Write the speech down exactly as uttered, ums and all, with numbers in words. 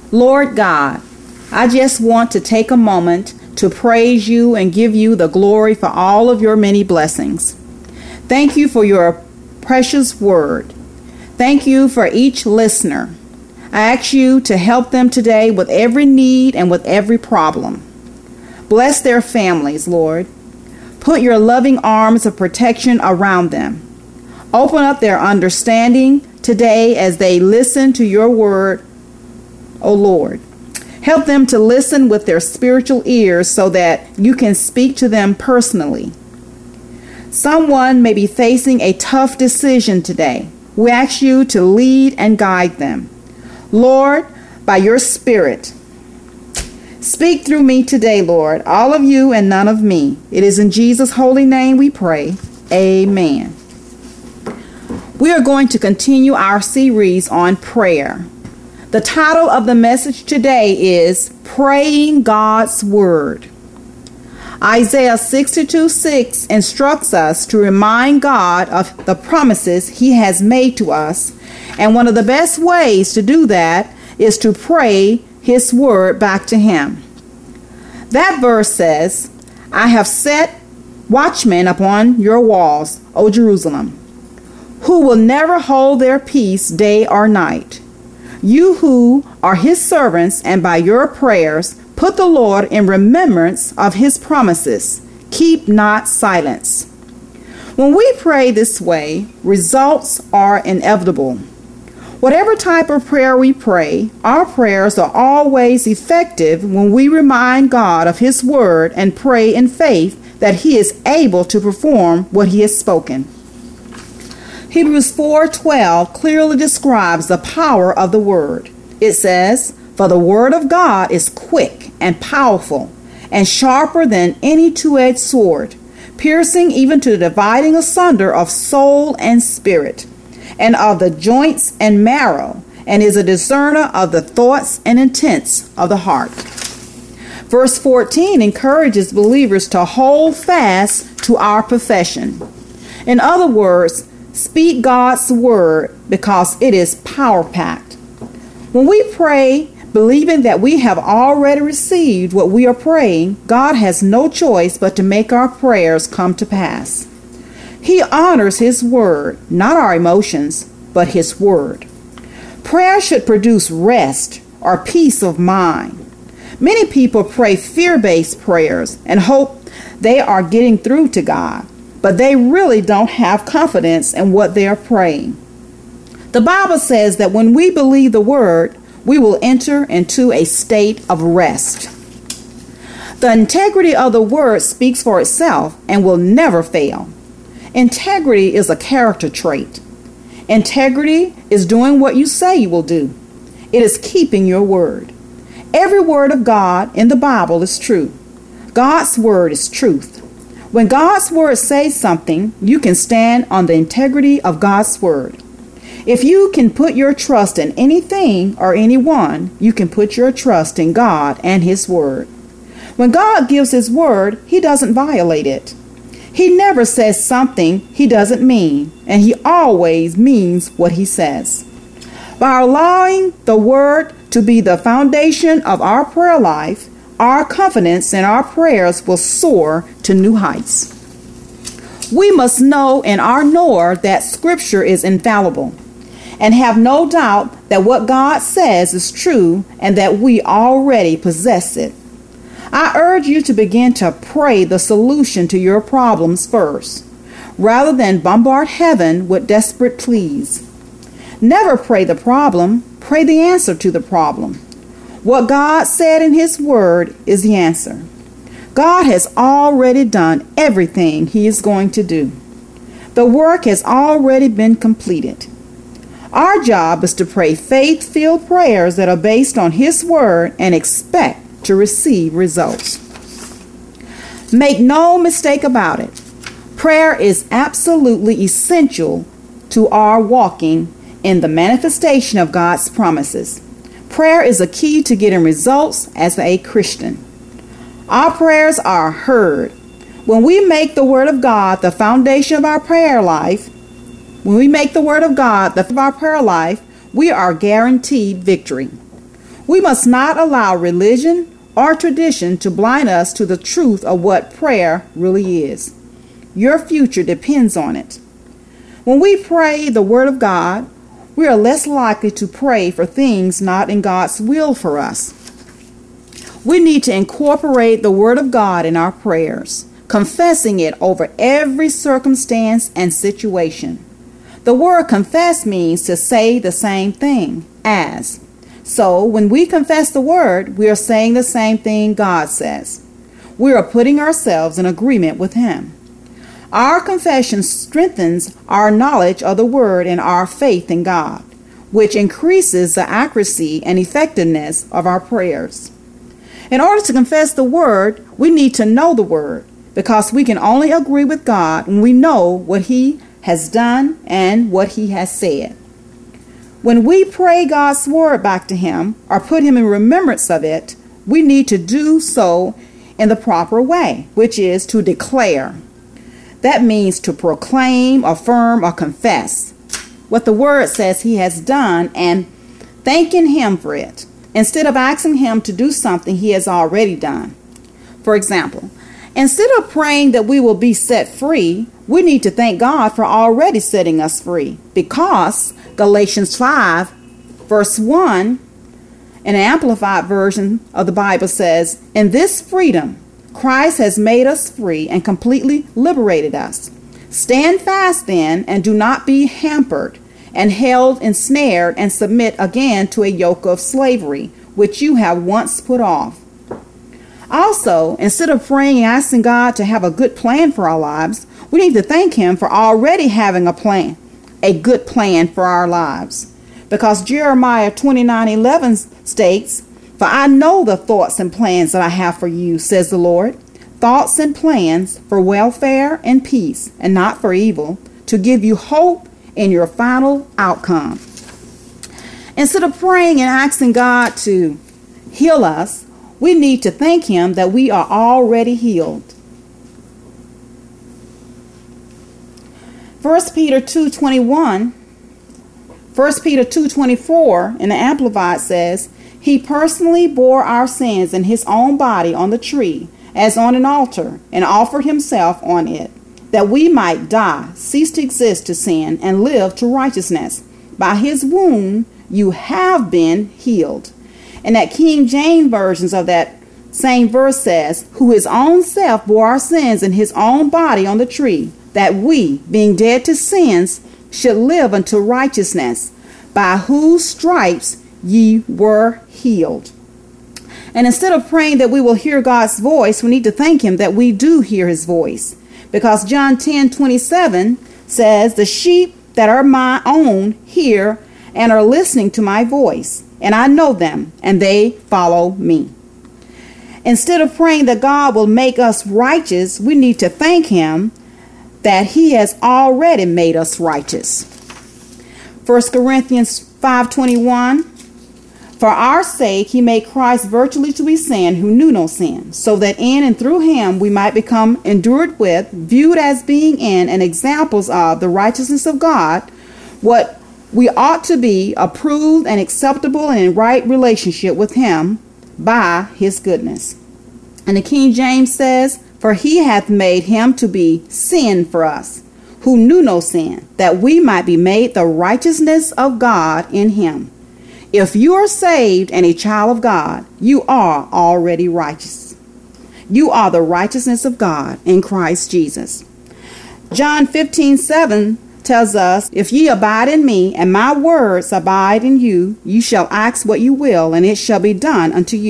Lord God, I just want to take a moment to praise you and give you the glory for all of your many blessings. Thank you for your precious word. Thank you for each listener. I ask you to help them today with every need and with every problem. Bless their families, Lord. Put your loving arms of protection around them. Open up their understanding today as they listen to your word, O Lord. Help them to listen with their spiritual ears so that you can speak to them personally. Someone may be facing a tough decision today. We ask you to lead and guide them. Lord, by your Spirit, speak through me today, Lord, all of you and none of me. It is in Jesus' holy name we pray. Amen. We are going to continue our series on prayer. The title of the message today is Praying God's Word. Isaiah sixty-two six instructs us to remind God of the promises He has made to us, and one of the best ways to do that is to pray His Word back to Him. That verse says, I have set watchmen upon your walls, O Jerusalem, who will never hold their peace day or night. You who are His servants and by your prayers put the Lord in remembrance of His promises. Keep not silence. When we pray this way, results are inevitable. Whatever type of prayer we pray, our prayers are always effective when we remind God of His word and pray in faith that He is able to perform what He has spoken. Hebrews four twelve clearly describes the power of the word. It says, For the word of God is quick and powerful and sharper than any two-edged sword, piercing even to the dividing asunder of soul and spirit, and of the joints and marrow, and is a discerner of the thoughts and intents of the heart. Verse fourteen encourages believers to hold fast to our profession. In other words, speak God's word because it is power-packed. When we pray, believing that we have already received what we are praying, God has no choice but to make our prayers come to pass. He honors His word, not our emotions, but His word. Prayer should produce rest or peace of mind. Many people pray fear-based prayers and hope they are getting through to God, but they really don't have confidence in what they are praying. The Bible says that when we believe the word, we will enter into a state of rest. The integrity of the word speaks for itself and will never fail. Integrity is a character trait. Integrity is doing what you say you will do. It is keeping your word. Every word of God in the Bible is true. God's word is truth. When God's word says something, you can stand on the integrity of God's word. If you can put your trust in anything or anyone, you can put your trust in God and His word. When God gives His word, He doesn't violate it. He never says something He doesn't mean, and He always means what He says. By allowing the word to be the foundation of our prayer life, our confidence in our prayers will soar to new heights. We must know in our knower that Scripture is infallible, and have no doubt that what God says is true and that we already possess it. I urge you to begin to pray the solution to your problems first, rather than bombard heaven with desperate pleas. Never pray the problem, pray the answer to the problem. What God said in His word is the answer. God has already done everything He is going to do. The work has already been completed. Our job is to pray faith-filled prayers that are based on His word and expect to receive results. Make no mistake about it. Prayer is absolutely essential to our walking in the manifestation of God's promises. Prayer is a key to getting results as a Christian. Our prayers are heard. When we make the Word of God the foundation of our prayer life, when we make the Word of God the of our prayer life, we are guaranteed victory. We must not allow religion or tradition to blind us to the truth of what prayer really is. Your future depends on it. When we pray the Word of God, we are less likely to pray for things not in God's will for us. We need to incorporate the Word of God in our prayers, confessing it over every circumstance and situation. The word confess means to say the same thing as. So when we confess the Word, we are saying the same thing God says. We are putting ourselves in agreement with Him. Our confession strengthens our knowledge of the Word and our faith in God, which increases the accuracy and effectiveness of our prayers. In order to confess the Word, we need to know the Word, because we can only agree with God when we know what He has done and what He has said. When we pray God's Word back to Him or put Him in remembrance of it, we need to do so in the proper way, which is to declare. That means to proclaim, affirm, or confess what the Word says He has done and thanking Him for it, instead of asking Him to do something He has already done. For example, instead of praying that we will be set free, we need to thank God for already setting us free, because Galatians five, verse one, an amplified version of the Bible says, "In this freedom, Christ has made us free and completely liberated us. Stand fast then, and do not be hampered and held, ensnared, and submit again to a yoke of slavery, which you have once put off." Also, instead of praying and asking God to have a good plan for our lives, we need to thank Him for already having a plan, a good plan for our lives. Because Jeremiah twenty-nine eleven states, "For I know the thoughts and plans that I have for you, says the Lord, thoughts and plans for welfare and peace, and not for evil, to give you hope in your final outcome." Instead of praying and asking God to heal us, we need to thank Him that we are already healed. First Peter two twenty-one, First Peter two twenty-four in the Amplified says, "He personally bore our sins in His own body on the tree, as on an altar, and offered Himself on it, that we might die, cease to exist to sin, and live to righteousness. By His wound you have been healed." And that King James versions of that same verse says, "Who His own self bore our sins in His own body on the tree, that we, being dead to sins, should live unto righteousness, by whose stripes ye were healed." And instead of praying that we will hear God's voice, we need to thank Him that we do hear His voice. Because John ten twenty-seven says, "The sheep that are my own hear and are listening to my voice, and I know them, and they follow me." Instead of praying that God will make us righteous, we need to thank Him that He has already made us righteous. First Corinthians five twenty-one, "For our sake He made Christ virtually to be sin who knew no sin, so that in and through Him we might become endured with, viewed as being in, and examples of the righteousness of God, what we ought to be, approved and acceptable and in right relationship with Him by His goodness." And the King James says, "For He hath made Him to be sin for us, who knew no sin, that we might be made the righteousness of God in Him." If you are saved and a child of God, you are already righteous. You are the righteousness of God in Christ Jesus. John fifteen seven tells us, "If ye abide in me, and my words abide in you, you shall ask what you will, and it shall be done unto you."